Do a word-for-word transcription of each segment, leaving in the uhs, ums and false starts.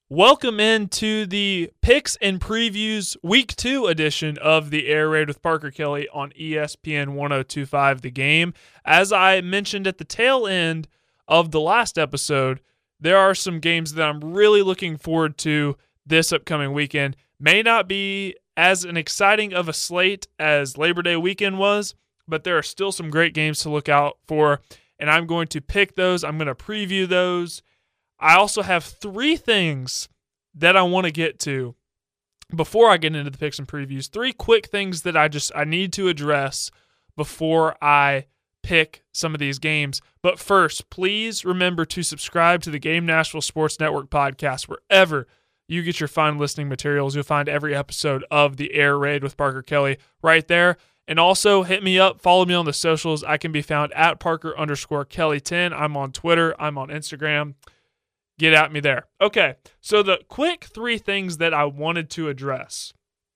Welcome into the Picks and Previews Week two edition of the Air Raid with Parker Kelly on E S P N ten twenty-five The Game. As I mentioned at the tail end of the last episode, there are some games that I'm really looking forward to this upcoming weekend. May not be as an exciting of a slate as Labor Day weekend was, but there are still some great games to look out for, and I'm going to pick those. I'm going to preview those. I also have three things that I want to get to before I get into the picks and previews. Three quick things that I just I need to address before I pick some of these games. But first, please remember to subscribe to the Game Nashville Sports Network podcast wherever you get your fine listening materials. You'll find every episode of the Air Raid with Parker Kelly right there. And also hit me up, follow me on the socials. I can be found at Parker underscore Kelly ten. I'm on Twitter. I'm on Instagram. Get at me there. Okay, so the quick three things that I wanted to address.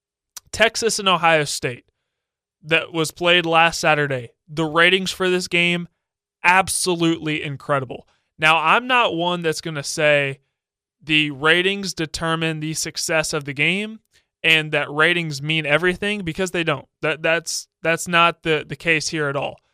Texas and Ohio State that was played last Saturday. The ratings for this game, absolutely incredible. Now, I'm not one that's going to say the ratings determine the success of the game and that ratings mean everything, because they don't. That that's that's not the, the case here at all.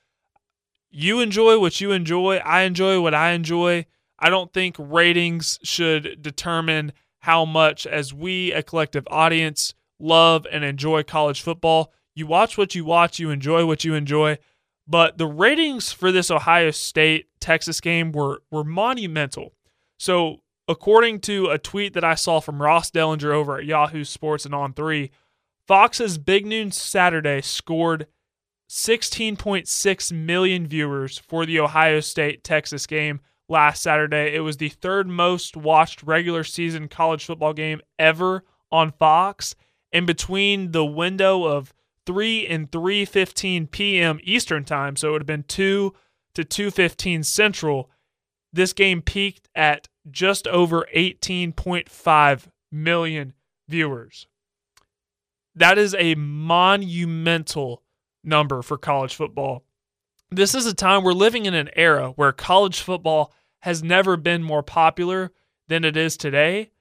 You enjoy what you enjoy. I enjoy what I enjoy. I don't think ratings should determine how much, as we, a collective audience, love and enjoy college football. You watch what you watch, you enjoy what you enjoy. But the ratings for this Ohio State-Texas game were, were monumental. So according to a tweet that I saw from Ross Dellinger over at Yahoo Sports and On three, Fox's Big Noon Saturday scored sixteen point six million viewers for the Ohio State-Texas game last Saturday. It was the third most watched regular season college football game ever on Fox. And between the window of three and three fifteen p.m. Eastern time, so it would have been two to two fifteen Central, this game peaked at just over eighteen point five million viewers. That is a monumental number for college football. This is a time, we're living in an era where college football has never been more popular than it is today.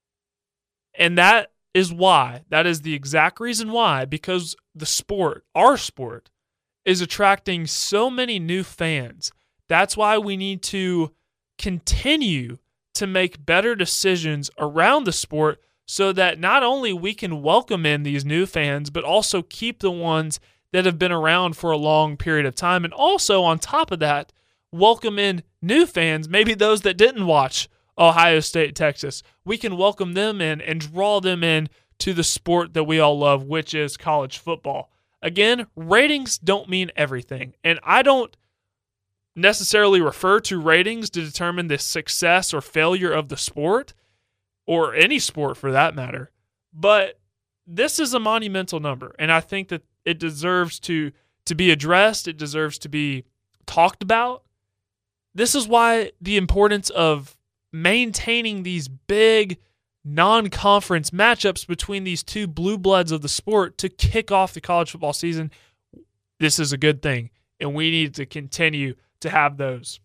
And that is why, that is the exact reason why, because the sport, our sport, is attracting so many new fans. That's why we need to continue to make better decisions around the sport so that not only we can welcome in these new fans, but also keep the ones that have been around for a long period of time. And also, on top of that, welcome in new fans, maybe those that didn't watch Ohio State, Texas. We can welcome them in and draw them in to the sport that we all love, which is college football. Again, ratings don't mean everything. And I don't necessarily refer to ratings to determine the success or failure of the sport, or any sport for that matter. But this is a monumental number, and I think that it deserves to, to be addressed. It deserves to be talked about. This is why the importance of maintaining these big non-conference matchups between these two blue bloods of the sport to kick off the college football season. This is a good thing, and we need to continue to have those.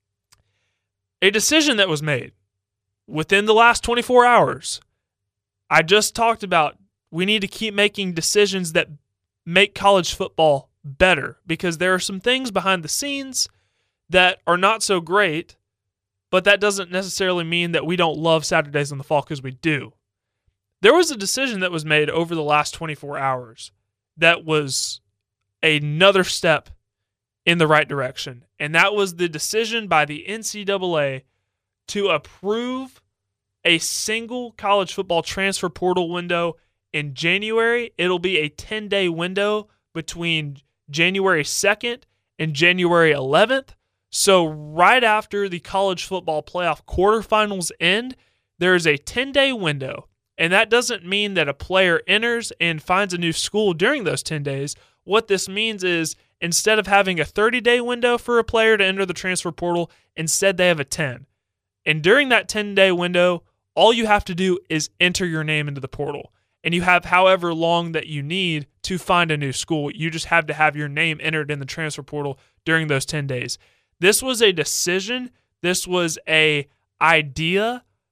A decision that was made within the last twenty-four hours. I just talked about we need to keep making decisions that make college football better, because there are some things behind the scenes that are not so great, but that doesn't necessarily mean that we don't love Saturdays in the fall, because we do. There was a decision that was made over the last twenty-four hours that was another step in the right direction, and that was the decision by the N C double A to approve a single college football transfer portal window in January. It'll be a ten-day window between January second and January eleventh. So right after the college football playoff quarterfinals end, there is a ten-day window. And that doesn't mean that a player enters and finds a new school during those ten days. What this means is, instead of having a thirty-day window for a player to enter the transfer portal, instead they have a ten. And during that ten-day window, all you have to do is enter your name into the portal. And you have however long that you need to find a new school. You just have to have your name entered in the transfer portal during those ten days. This was a decision. This was a idea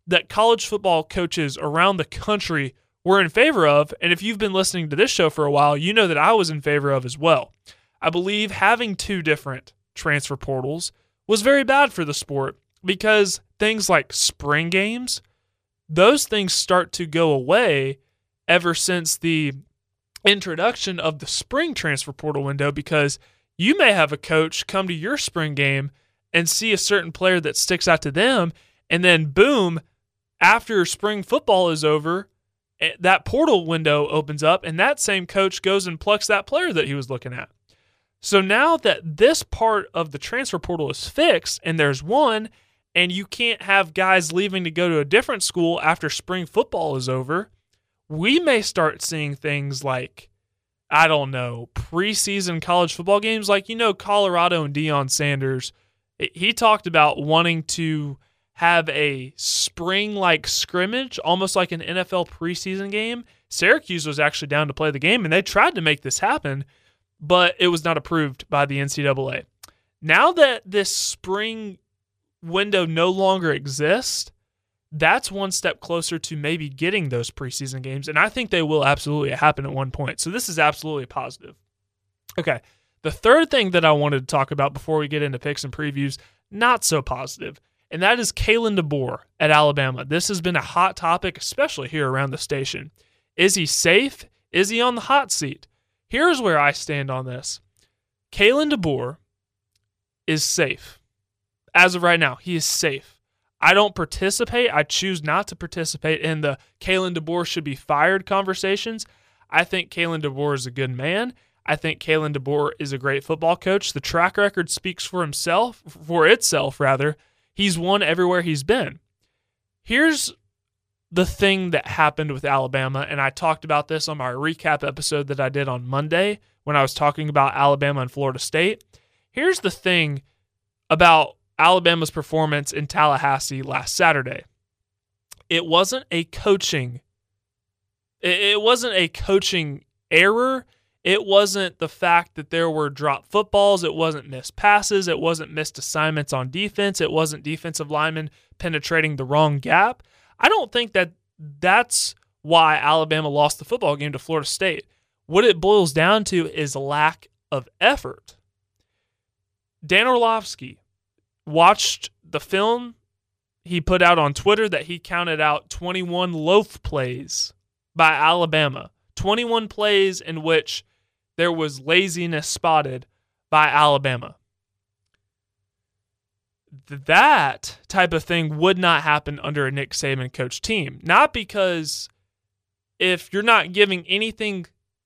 that college football coaches around the country were in favor of, and if you've been listening to this show for a while, you know that I was in favor of as well. I believe having two different transfer portals was very bad for the sport because things like spring games, those things start to go away ever since the introduction of the spring transfer portal window, because you may have a coach come to your spring game and see a certain player that sticks out to them, and then boom, after spring football is over, that portal window opens up, and that same coach goes and plucks that player that he was looking at. So now that this part of the transfer portal is fixed, and there's one, and you can't have guys leaving to go to a different school after spring football is over, we may start seeing things like, I don't know, preseason college football games. Like, you know, Colorado and Deion Sanders, he talked about wanting to have a spring-like scrimmage, almost like an N F L preseason game. Syracuse was actually down to play the game, and they tried to make this happen, but it was not approved by the N C double A. Now that this spring window no longer exists, that's one step closer to maybe getting those preseason games, and I think they will absolutely happen at one point. So this is absolutely positive. Okay, the third thing that I wanted to talk about before we get into picks and previews, not so positive, and that is Kalen DeBoer at Alabama. This has been a hot topic, especially here around the station. Is he safe? Is he on the hot seat? Here's where I stand on this. Kalen DeBoer is safe. As of right now, he is safe. I don't participate. I choose not to participate in the Kalen DeBoer should be fired conversations. I think Kalen DeBoer is a good man. I think Kalen DeBoer is a great football coach. The track record speaks for himself, for itself rather. He's won everywhere he's been. Here's the thing that happened with Alabama, and I talked about this on my recap episode that I did on Monday when I was talking about Alabama and Florida State. Here's the thing about Alabama's performance in Tallahassee last Saturday. It wasn't a coaching, it wasn't a coaching error. It wasn't the fact that there were dropped footballs. It wasn't missed passes. It wasn't missed assignments on defense. It wasn't defensive linemen penetrating the wrong gap. I don't think that that's why Alabama lost the football game to Florida State. What it boils down to is lack of effort. Dan Orlovsky watched the film. He put out on Twitter that he counted out twenty-one loaf plays by Alabama. twenty-one plays in which there was laziness spotted by Alabama. That type of thing would not happen under a Nick Saban coach team. Not because if you're not giving anything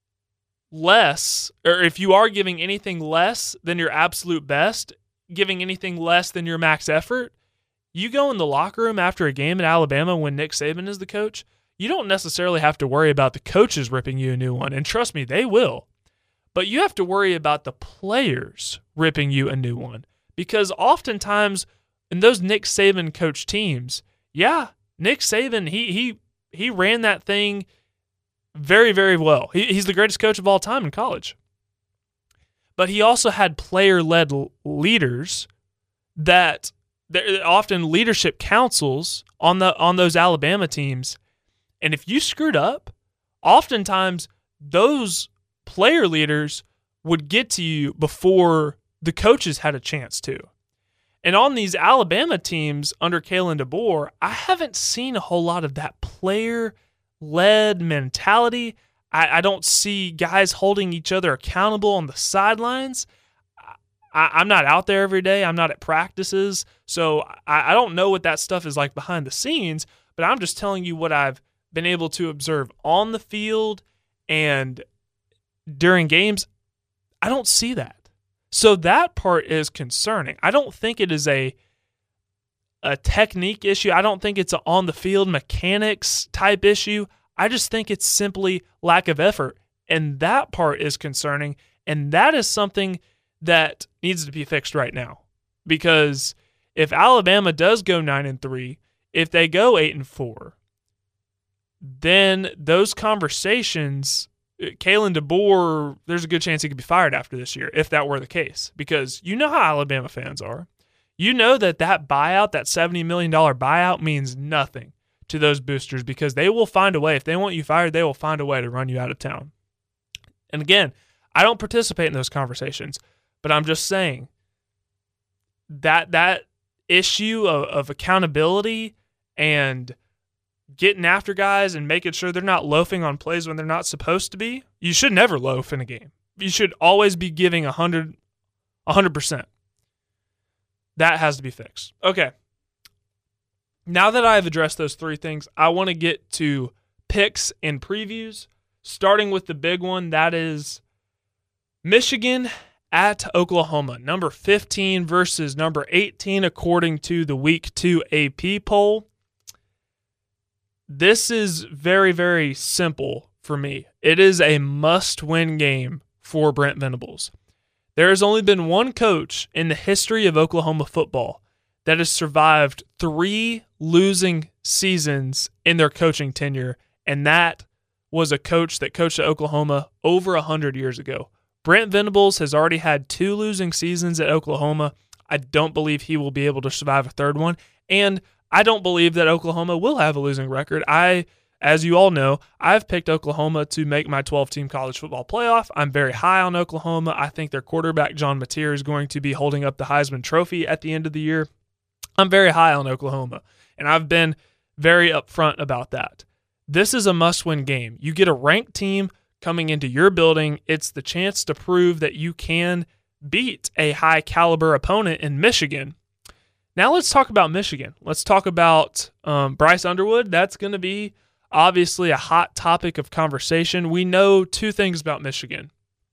less, or if you are giving anything less than your absolute best, giving anything less than your max effort, you go in the locker room after a game at Alabama when Nick Saban is the coach, you don't necessarily have to worry about the coaches ripping you a new one. And trust me, they will. But you have to worry about the players ripping you a new one. Because oftentimes in those Nick Saban coach teams, yeah, Nick Saban, he he he ran that thing very, very well. He, he's the greatest coach of all time in college. But he also had player-led leaders that, that often leadership councils on the on those Alabama teams. And if you screwed up, oftentimes those player leaders would get to you before the coaches had a chance to. And on these Alabama teams under Kalen DeBoer, I haven't seen a whole lot of that player-led mentality. I, I don't see guys holding each other accountable on the sidelines. I, I'm not out there every day. I'm not at practices. So I, I don't know what that stuff is like behind the scenes, but I'm just telling you what I've been able to observe on the field and during games. I don't see that. So that part is concerning. I don't think it is a a technique issue. I don't think it's an on-the-field mechanics type issue. I just think it's simply lack of effort. And that part is concerning. And that is something that needs to be fixed right now. Because if Alabama does go nine and three, if they go eight and four, then those conversations, Kalen DeBoer, there's a good chance he could be fired after this year if that were the case. Because you know how Alabama fans are. You know that that buyout, that seventy million dollars buyout means nothing. to those boosters because they will find a way. If they want you fired, they will find a way to run you out of town. And again, I don't participate in those conversations, but I'm just saying that that issue of, of accountability and getting after guys and making sure they're not loafing on plays when they're not supposed to be. You should never loaf in a game. You should always be giving one hundred, one hundred percent. That has to be fixed. Okay. Now that I've addressed those three things, I want to get to picks and previews, starting with the big one. That is Michigan at Oklahoma, number fifteen versus number eighteen, according to the Week two A P poll. This is very, very simple for me. It is a must-win game for Brent Venables. There has only been one coach in the history of Oklahoma football that has survived three losing seasons in their coaching tenure, and that was a coach that coached at Oklahoma over one hundred years ago. Brent Venables has already had two losing seasons at Oklahoma. I don't believe he will be able to survive a third one, and I don't believe that Oklahoma will have a losing record. I, as you all know, I've picked Oklahoma to make my twelve-team college football playoff. I'm very high on Oklahoma. I think their quarterback, John Mateer, is going to be holding up the Heisman Trophy at the end of the year. I'm very high on Oklahoma, and I've been very upfront about that. This is a must-win game. You get a ranked team coming into your building. It's the chance to prove that you can beat a high-caliber opponent in Michigan. Now let's talk about Michigan. Let's talk about um, Bryce Underwood. That's going to be obviously a hot topic of conversation. We know two things about Michigan.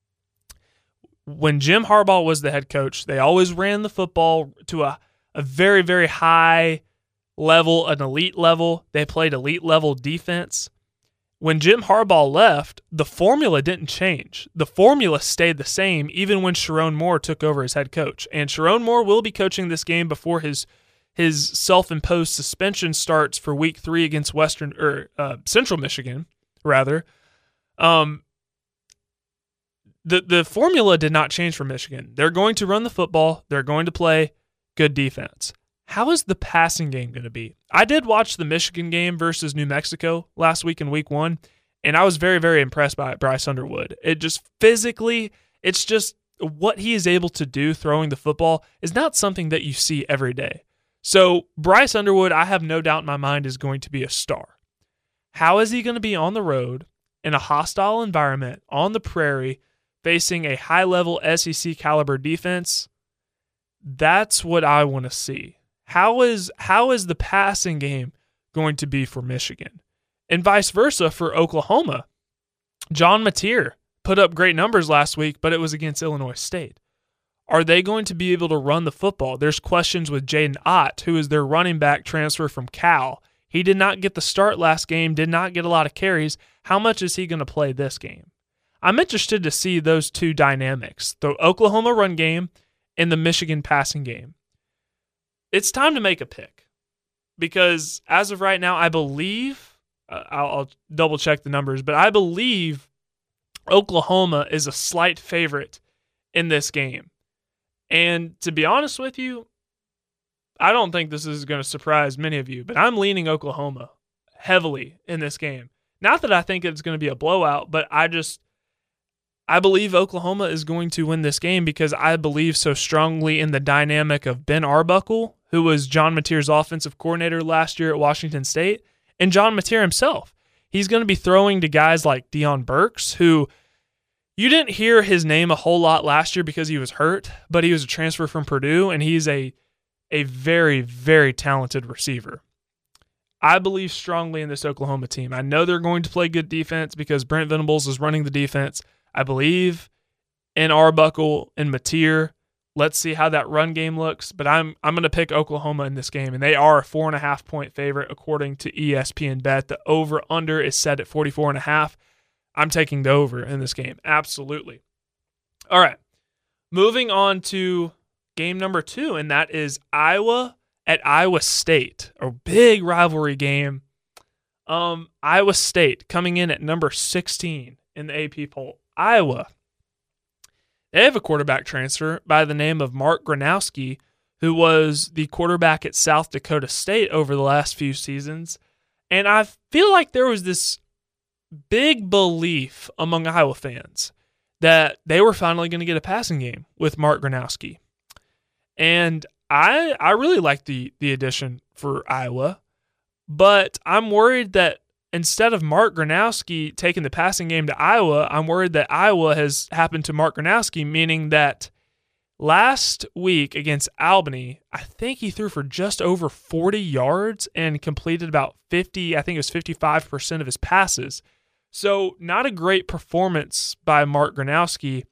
When Jim Harbaugh was the head coach, they always ran the football to a a very, very high level, an elite level. They played elite level defense. When Jim Harbaugh left, the formula didn't change. The formula stayed the same even when Sherrone Moore took over as head coach. And Sherrone Moore will be coaching this game before his his self-imposed suspension starts for week three against Western or uh, Central Michigan, rather. Um, the the formula did not change for Michigan. They're going to run the football. They're going to play good defense. How is the passing game going to be? I did watch the Michigan game versus New Mexico last week in week one, and I was very, very impressed by Bryce Underwood. It just physically, it's just what he is able to do throwing the football is not something that you see every day. So Bryce Underwood, I have no doubt in my mind, is going to be a star. How is he going to be on the road in a hostile environment on the prairie facing a high-level S E C caliber defense? That's what I want to see. How is how is the passing game going to be for Michigan? And vice versa for Oklahoma. John Mateer put up great numbers last week, but it was against Illinois State. Are they going to be able to run the football? There's questions with Jaden Ott, who is their running back transfer from Cal. He did not get the start last game, did not get a lot of carries. How much is he going to play this game? I'm interested to see those two dynamics, the Oklahoma run game in the Michigan passing game. It's time to make a pick because as of right now, I believe, uh, I'll, I'll double check the numbers, but I believe Oklahoma is a slight favorite in this game. And to be honest with you, I don't think this is going to surprise many of you, but I'm leaning Oklahoma heavily in this game. Not that I think it's going to be a blowout, but I just, I believe Oklahoma is going to win this game because I believe so strongly in the dynamic of Ben Arbuckle, who was John Mateer's offensive coordinator last year at Washington State, and John Mateer himself. He's going to be throwing to guys like Deion Burks, who you didn't hear his name a whole lot last year because he was hurt, but he was a transfer from Purdue, and he's a, a very, very talented receiver. I believe strongly in this Oklahoma team. I know they're going to play good defense because Brent Venables is running the defense. I believe in Arbuckle and Mateer. Let's see how that run game looks. But I'm I'm going to pick Oklahoma in this game, and they are a four and a half point favorite according to E S P N Bet. The over under is set at forty-four and a half. I'm taking the over in this game, absolutely. All right, moving on to game number two, and that is Iowa at Iowa State, a big rivalry game. Um, Iowa State coming in at number sixteen in the A P poll. Iowa, they have a quarterback transfer by the name of Mark Gronowski, who was the quarterback at South Dakota State over the last few seasons. And I feel like there was this big belief among Iowa fans that they were finally going to get a passing game with Mark Gronowski. And I I really like the the addition for Iowa, but I'm worried that instead of Mark Gronowski taking the passing game to Iowa, I'm worried that Iowa has happened to Mark Gronowski, meaning that last week against Albany, I think he threw for just over forty yards and completed about fifty, I think it was fifty-five percent of his passes. So not a great performance by Mark Gronowski.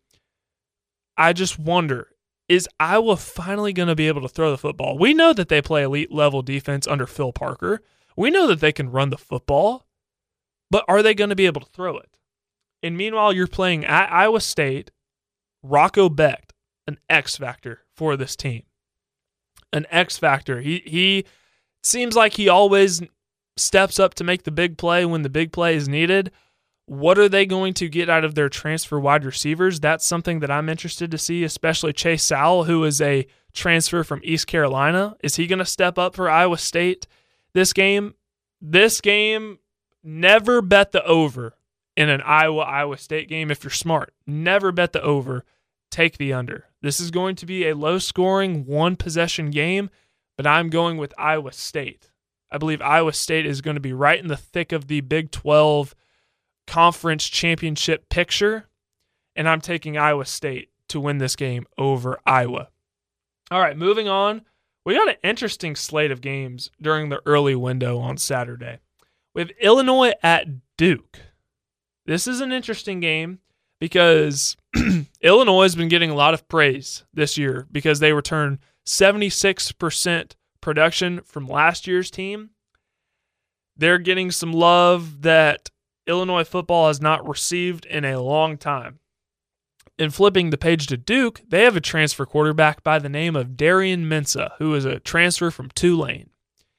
I just wonder, is Iowa finally going to be able to throw the football? We know that they play elite level defense under Phil Parker. We know that they can run the football, but are they going to be able to throw it? And meanwhile, you're playing at Iowa State, Rocco Becht, an X factor for this team. An X factor. He he seems like he always steps up to make the big play when the big play is needed. What are they going to get out of their transfer wide receivers? That's something that I'm interested to see, especially Chase Sowell, who is a transfer from East Carolina. Is he going to step up for Iowa State this game? This game, never bet the over in an Iowa-Iowa State game if you're smart. Never bet the over. Take the under. This is going to be a low-scoring, one-possession game, but I'm going with Iowa State. I believe Iowa State is going to be right in the thick of the Big twelve conference championship picture, and I'm taking Iowa State to win this game over Iowa. All right, moving on. We got an interesting slate of games during the early window on Saturday. We have Illinois at Duke. This is an interesting game because Illinois has been getting a lot of praise this year because they returned seventy-six percent production from last year's team. They're getting some love that Illinois football has not received in a long time. In flipping the page to Duke, they have a transfer quarterback by the name of Darian Mensah, who is a transfer from Tulane.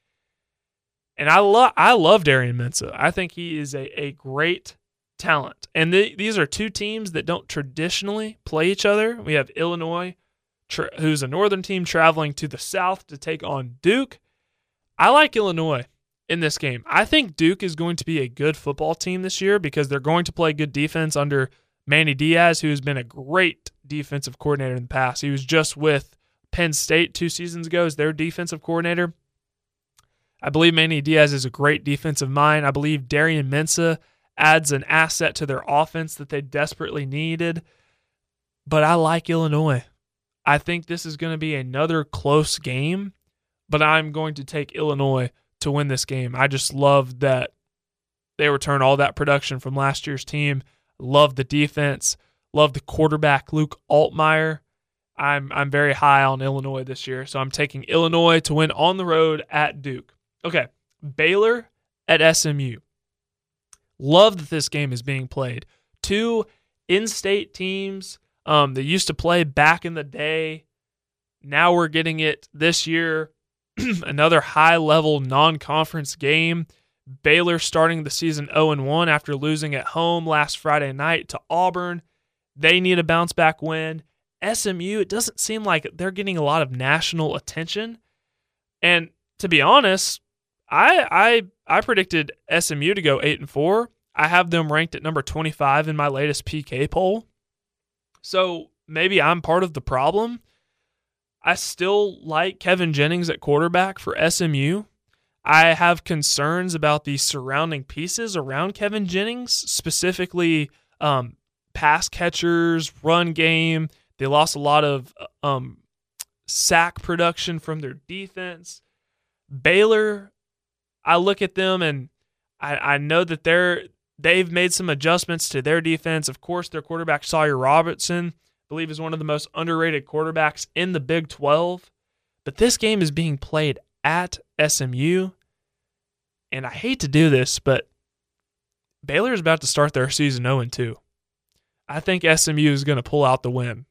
And I love I love Darian Mensah. I think he is a, a great talent. And the, these are two teams that don't traditionally play each other. We have Illinois, tra- who's a northern team, traveling to the south to take on Duke. I like Illinois in this game. I think Duke is going to be a good football team this year because they're going to play good defense under Manny Diaz, who has been a great defensive coordinator in the past. He was just with Penn State two seasons ago as their defensive coordinator. I believe Manny Diaz is a great defensive mind. I believe Darian Mensah adds an asset to their offense that they desperately needed. But I like Illinois. I think this is going to be another close game, but I'm going to take Illinois to win this game. I just love that they return all that production from last year's team. Love the defense. Love the quarterback, Luke Altmaier. I'm I'm very high on Illinois this year, so I'm taking Illinois to win on the road at Duke. Okay, Baylor at S M U. Love that this game is being played. Two in-state teams um, that used to play back in the day. Now we're getting it this year. Another high-level non-conference game. Baylor starting the season oh and one after losing at home last Friday night to Auburn. They need a bounce-back win. S M U, it doesn't seem like they're getting a lot of national attention. And to be honest, I I I predicted S M U to go eight and four. I have them ranked at number twenty-five in my latest P K poll. So maybe I'm part of the problem. I still like Kevin Jennings at quarterback for S M U. I have concerns about the surrounding pieces around Kevin Jennings, specifically um, pass catchers, run game. They lost a lot of um, sack production from their defense. Baylor, I look at them and I, I know that they're they've made some adjustments to their defense. Of course, their quarterback Sawyer Robertson, I believe, is one of the most underrated quarterbacks in the Big twelve. But this game is being played at S M U, and I hate to do this, but Baylor is about to start their season oh and two. I think S M U is going to pull out the win.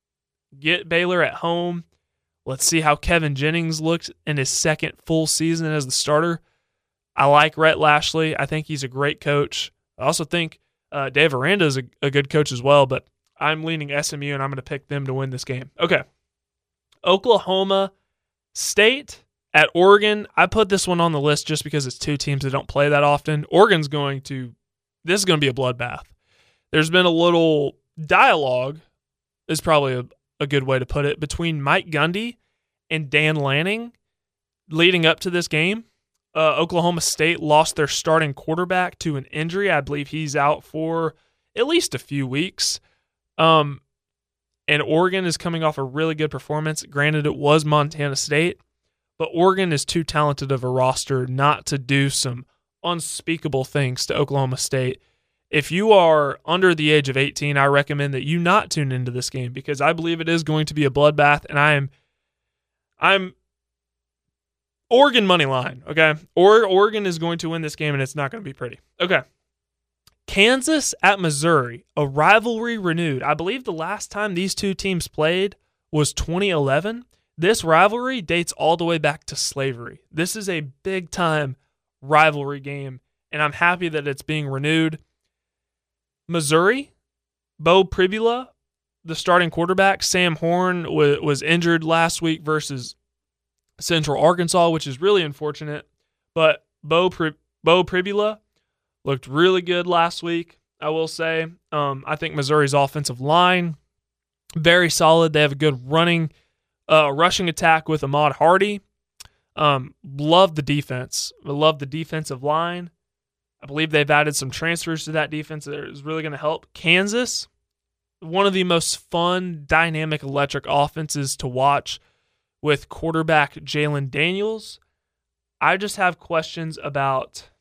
Get Baylor at home. Let's see how Kevin Jennings looks in his second full season as the starter. I like Rhett Lashley. I think he's a great coach. I also think uh, Dave Aranda is a, a good coach as well, but I'm leaning S M U, and I'm going to pick them to win this game. Okay. Oklahoma State At Oregon, I put this one on the list just because it's two teams that don't play that often. Oregon's going to, this is going to be a bloodbath. There's been a little dialogue, is probably a, a good way to put it, between Mike Gundy and Dan Lanning leading up to this game. Uh, Oklahoma State lost their starting quarterback to an injury. I believe he's out for at least a few weeks. Um, and Oregon is coming off a really good performance. Granted, it was Montana State, but Oregon is too talented of a roster not to do some unspeakable things to Oklahoma State. If you are under the age of eighteen, I recommend that you not tune into this game because I believe it is going to be a bloodbath, and I am I'm Oregon money line, okay? Or Oregon is going to win this game, and it's not going to be pretty. Okay. Kansas at Missouri, a rivalry renewed. I believe the last time these two teams played was twenty eleven. This rivalry dates all the way back to slavery. This is a big-time rivalry game, and I'm happy that it's being renewed. Missouri, Bo Pribula, the starting quarterback, Sam Horn w- was injured last week versus Central Arkansas, which is really unfortunate. But Bo Pri- Bo Pribula looked really good last week, I will say. Um, I think Missouri's offensive line, very solid. They have a good running Uh, rushing attack with Ahmad Hardy. Um, love the defense. I love the defensive line. I believe they've added some transfers to that defense that is really going to help. Kansas, one of the most fun, dynamic, electric offenses to watch with quarterback Jalen Daniels. I just have questions about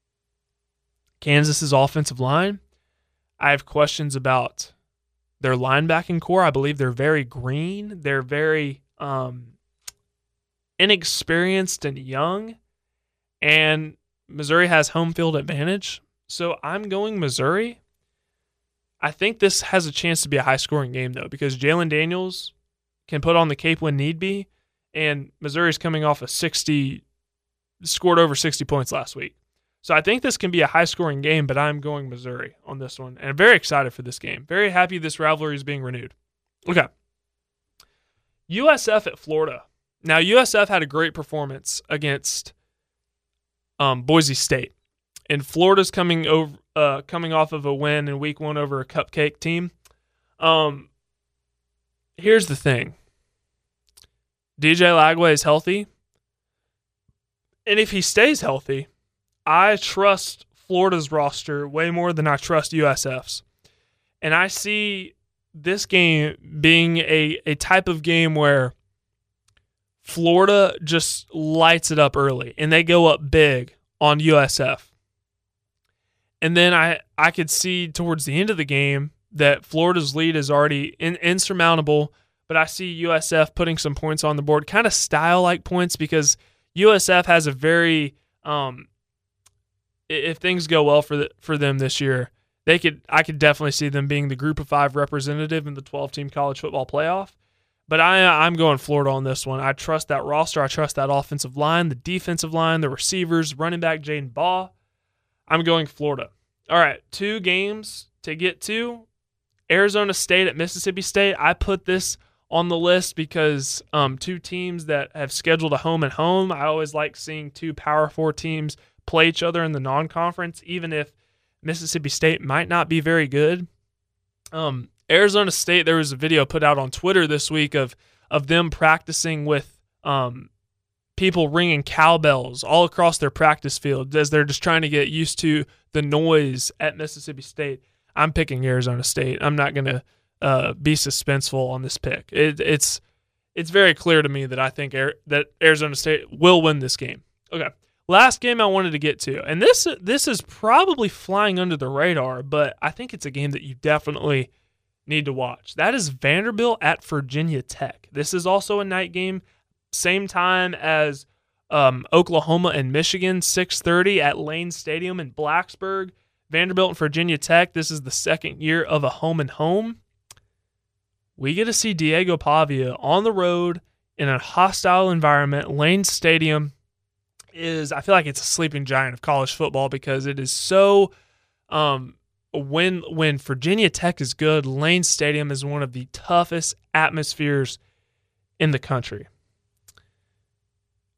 Kansas's offensive line. I have questions about their linebacking core. I believe they're very green. They're very um, inexperienced and young. And Missouri has home field advantage. So I'm going Missouri. I think this has a chance to be a high-scoring game, though, because Jalen Daniels can put on the cape when need be. And Missouri's coming off a sixty, scored over sixty points last week. So I think this can be a high-scoring game, but I'm going Missouri on this one. And I'm very excited for this game. Very happy this rivalry is being renewed. Okay. U S F at Florida. Now, U S F had a great performance against um, Boise State. And Florida's coming over, uh, coming off of a win in week one over a cupcake team. Um, here's the thing. D J Lagway is healthy. And if he stays healthy, I trust Florida's roster way more than I trust U S F's. And I see this game being a, a type of game where Florida just lights it up early and they go up big on U S F. And then I, I could see towards the end of the game that Florida's lead is already in, insurmountable, but I see U S F putting some points on the board, kind of style-like points, because U S F has a very um, – if things go well for the, for them this year, they could I could definitely see them being the group of five representative in the twelve-team college football playoff. But I, I'm going Florida on this one. I trust that roster. I trust that offensive line, the defensive line, the receivers, running back Jaden Baugh. I'm going Florida. All right, two games to get to. Arizona State at Mississippi State. I put this on the list because um, two teams that have scheduled a home and home. I always like seeing two Power Four teams play each other in the non-conference, even if Mississippi State might not be very good. Um, Arizona State, there was a video put out on Twitter this week of of them practicing with um, people ringing cowbells all across their practice field as they're just trying to get used to the noise at Mississippi State. I'm picking Arizona State. I'm not going to uh, be suspenseful on this pick. It, it's it's very clear to me that I think Air, that Arizona State will win this game. Okay. Last game I wanted to get to, and this this is probably flying under the radar, but I think it's a game that you definitely need to watch. That is Vanderbilt at Virginia Tech. This is also a night game, same time as um, Oklahoma and Michigan, six thirty at Lane Stadium in Blacksburg. Vanderbilt and Virginia Tech, this is the second year of a home and home. We get to see Diego Pavia on the road in a hostile environment. Lane Stadium is, I feel like it's a sleeping giant of college football because it is so um, when when Virginia Tech is good, Lane Stadium is one of the toughest atmospheres in the country.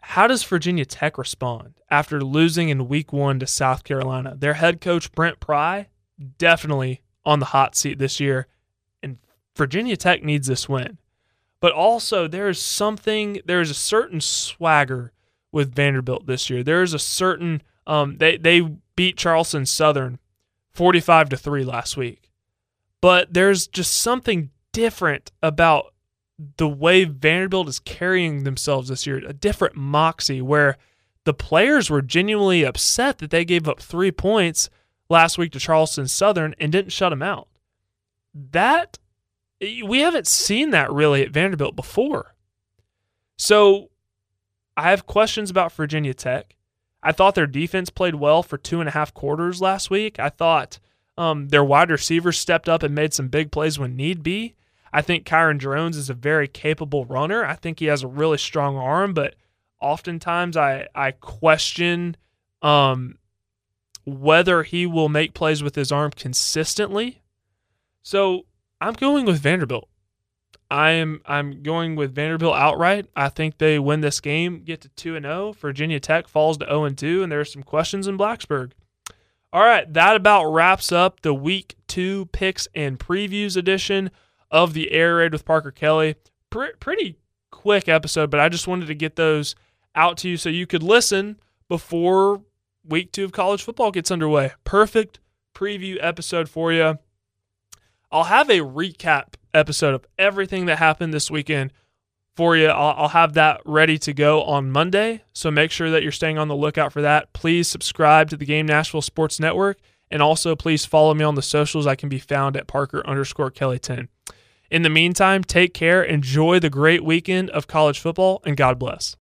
how does Virginia Tech respond after losing in week one to South Carolina? Their head coach, Brent Pry, definitely on the hot seat this year, and Virginia Tech needs this win. But also, there is something, there is a certain swagger with Vanderbilt this year. There is a certain, um, they, they beat Charleston Southern forty-five to three last week. But there's just something different about the way Vanderbilt is carrying themselves this year, a different moxie where the players were genuinely upset that they gave up three points last week to Charleston Southern and didn't shut them out. That, we haven't seen that really at Vanderbilt before. So I have questions about Virginia Tech. I thought their defense played well for two and a half quarters last week. I thought um, their wide receivers stepped up and made some big plays when need be. I think Kyron Jones is a very capable runner. I think he has a really strong arm, but oftentimes I, I question um, whether he will make plays with his arm consistently. So I'm going with Vanderbilt. I am I'm going with Vanderbilt outright. I think they win this game, get to two and oh. Virginia Tech falls to oh and two, and there's some questions in Blacksburg. All right, that about wraps up the week two picks and previews edition of the Air Raid with Parker Kelly. Pre- pretty quick episode, but I just wanted to get those out to you so you could listen before week two of college football gets underway. Perfect preview episode for you. I'll have a recap episode of everything that happened this weekend for you. I'll, I'll have that ready to go on Monday, so make sure that you're staying on the lookout for that. Please subscribe to the Game Nashville Sports Network, and also please follow me on the socials. I can be found at Parker underscore Kelly ten. In the meantime, take care, enjoy the great weekend of college football, and God bless.